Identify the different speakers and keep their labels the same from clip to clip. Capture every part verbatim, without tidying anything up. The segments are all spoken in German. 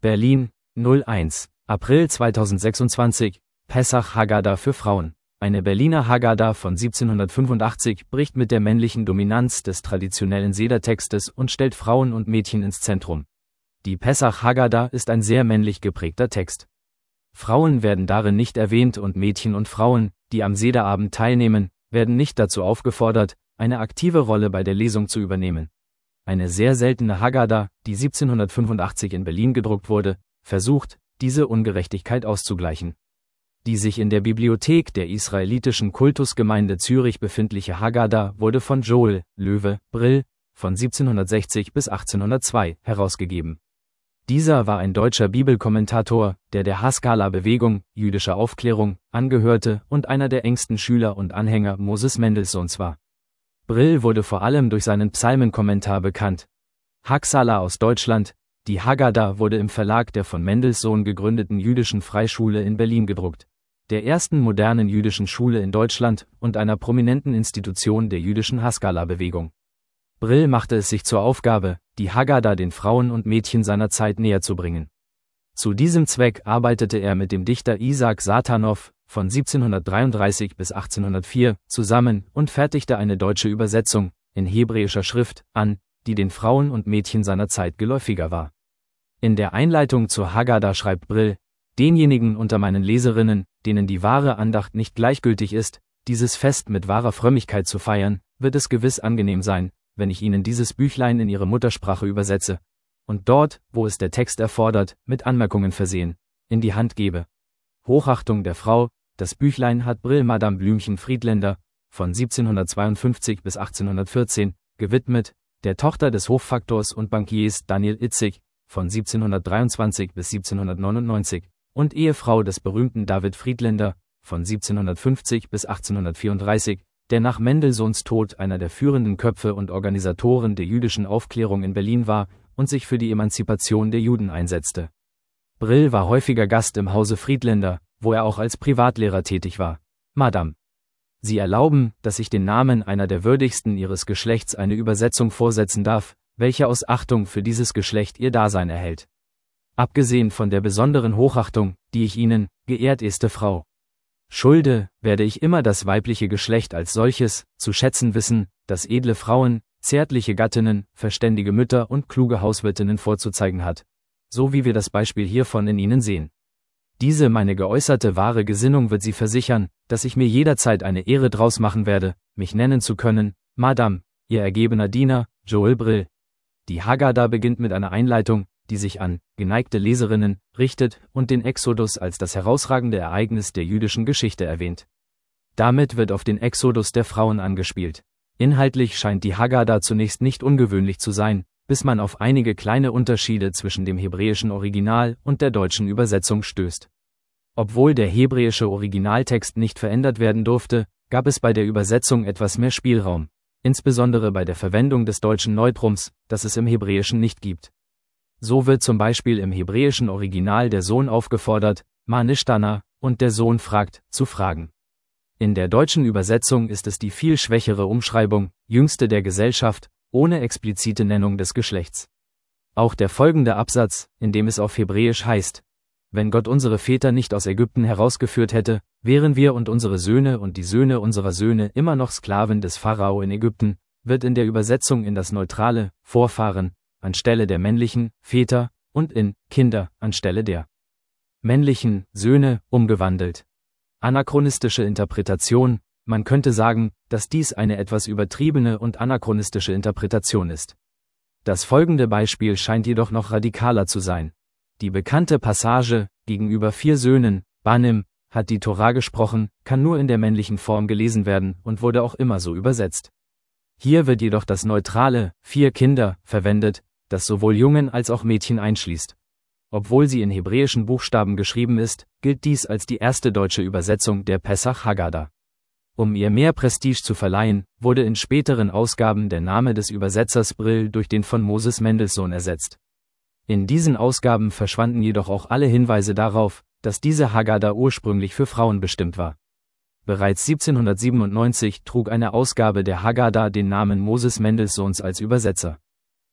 Speaker 1: Berlin, eins April zweitausendsechsundzwanzig, Pessach Haggadah für Frauen. Eine Berliner Haggadah von siebzehnhundertfünfundachtzig bricht mit der männlichen Dominanz des traditionellen Sedertextes und stellt Frauen und Mädchen ins Zentrum. Die Pessach Haggadah ist ein sehr männlich geprägter Text. Frauen werden darin nicht erwähnt und Mädchen und Frauen, die am Sederabend teilnehmen, werden nicht dazu aufgefordert, eine aktive Rolle bei der Lesung zu übernehmen. Eine sehr seltene Haggadah, die siebzehnhundertfünfundachtzig in Berlin gedruckt wurde, versucht, diese Ungerechtigkeit auszugleichen. Die sich in der Bibliothek der israelitischen Kultusgemeinde Zürich befindliche Haggadah wurde von Joel Löwe Brill von siebzehnhundertsechzig bis achtzehnhundertzwei herausgegeben. Dieser war ein deutscher Bibelkommentator, der der Haskalah-Bewegung, jüdischer Aufklärung, angehörte und einer der engsten Schüler und Anhänger Moses Mendelssohns war. Brill wurde vor allem durch seinen Psalmenkommentar bekannt. Haskalah aus Deutschland. Die Haggadah wurde im Verlag der von Mendelssohn gegründeten Jüdischen Freischule in Berlin gedruckt, der ersten modernen jüdischen Schule in Deutschland und einer prominenten Institution der jüdischen Haskalah-Bewegung. Brill machte es sich zur Aufgabe, die Haggadah den Frauen und Mädchen seiner Zeit näher zu bringen. Zu diesem Zweck arbeitete er mit dem Dichter Isaac Satanow von siebzehnhundertdreiunddreißig bis achtzehnhundertvier zusammen und fertigte eine deutsche Übersetzung in hebräischer Schrift an, die den Frauen und Mädchen seiner Zeit geläufiger war. In der Einleitung zur Haggadah schreibt Brill: Denjenigen unter meinen Leserinnen, denen die wahre Andacht nicht gleichgültig ist, dieses Fest mit wahrer Frömmigkeit zu feiern, wird es gewiss angenehm sein, wenn ich ihnen dieses Büchlein in ihre Muttersprache übersetze und dort, wo es der Text erfordert, mit Anmerkungen versehen, in die Hand gebe. Hochachtung der Frau. Das Büchlein hat Brill Madame Blümchen Friedländer von siebzehnhundertzweiundfünfzig bis achtzehnhundertvierzehn gewidmet, der Tochter des Hoffaktors und Bankiers Daniel Itzig von siebzehnhundertdreiundzwanzig bis siebzehnhundertneunundneunzig und Ehefrau des berühmten David Friedländer von siebzehnhundertfünfzig bis achtzehnhundertvierunddreißig, der nach Mendelssohns Tod einer der führenden Köpfe und Organisatoren der jüdischen Aufklärung in Berlin war und sich für die Emanzipation der Juden einsetzte. Brill war häufiger Gast im Hause Friedländer, wo er auch als Privatlehrer tätig war. Madame. Sie erlauben, dass ich den Namen einer der würdigsten ihres Geschlechts eine Übersetzung vorsetzen darf, welche aus Achtung für dieses Geschlecht ihr Dasein erhält. Abgesehen von der besonderen Hochachtung, die ich Ihnen, geehrteste Frau, schulde, werde ich immer das weibliche Geschlecht als solches zu schätzen wissen, das edle Frauen, zärtliche Gattinnen, verständige Mütter und kluge Hauswirtinnen vorzuzeigen hat, so wie wir das Beispiel hiervon in ihnen sehen. Diese meine geäußerte wahre Gesinnung wird Sie versichern, dass ich mir jederzeit eine Ehre draus machen werde, mich nennen zu können, Madame, Ihr ergebener Diener, Joel Brill. Die Haggadah beginnt mit einer Einleitung, die sich an geneigte Leserinnen richtet und den Exodus als das herausragende Ereignis der jüdischen Geschichte erwähnt. Damit wird auf den Exodus der Frauen angespielt. Inhaltlich scheint die Haggadah zunächst nicht ungewöhnlich zu sein, bis man auf einige kleine Unterschiede zwischen dem hebräischen Original und der deutschen Übersetzung stößt. Obwohl der hebräische Originaltext nicht verändert werden durfte, gab es bei der Übersetzung etwas mehr Spielraum, insbesondere bei der Verwendung des deutschen Neutrums, das es im Hebräischen nicht gibt. So wird zum Beispiel im hebräischen Original der Sohn aufgefordert, Ma nishtana, und der Sohn fragt, zu fragen. In der deutschen Übersetzung ist es die viel schwächere Umschreibung, Jüngste der Gesellschaft, ohne explizite Nennung des Geschlechts. Auch der folgende Absatz, in dem es auf Hebräisch heißt: Wenn Gott unsere Väter nicht aus Ägypten herausgeführt hätte, wären wir und unsere Söhne und die Söhne unserer Söhne immer noch Sklaven des Pharao in Ägypten, wird in der Übersetzung in das neutrale Vorfahren anstelle der männlichen Väter und in Kinder anstelle der männlichen Söhne umgewandelt. Anachronistische Interpretation. Man könnte sagen, dass dies eine etwas übertriebene und anachronistische Interpretation ist. Das folgende Beispiel scheint jedoch noch radikaler zu sein. Die bekannte Passage, gegenüber vier Söhnen, Banim, hat die Tora gesprochen, kann nur in der männlichen Form gelesen werden und wurde auch immer so übersetzt. Hier wird jedoch das neutrale, vier Kinder, verwendet, das sowohl Jungen als auch Mädchen einschließt. Obwohl sie in hebräischen Buchstaben geschrieben ist, gilt dies als die erste deutsche Übersetzung der Pessach Haggadah. Um ihr mehr Prestige zu verleihen, wurde in späteren Ausgaben der Name des Übersetzers Brill durch den von Moses Mendelssohn ersetzt. In diesen Ausgaben verschwanden jedoch auch alle Hinweise darauf, dass diese Haggadah ursprünglich für Frauen bestimmt war. Bereits siebzehnhundertsiebenundneunzig trug eine Ausgabe der Haggadah den Namen Moses Mendelssohns als Übersetzer.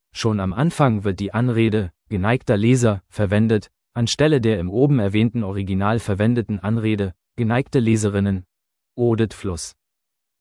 Speaker 1: Schon am Anfang wird die Anrede geneigter Leser verwendet, anstelle der im oben erwähnten Original verwendeten Anrede geneigte Leserinnen. Odet Fluss.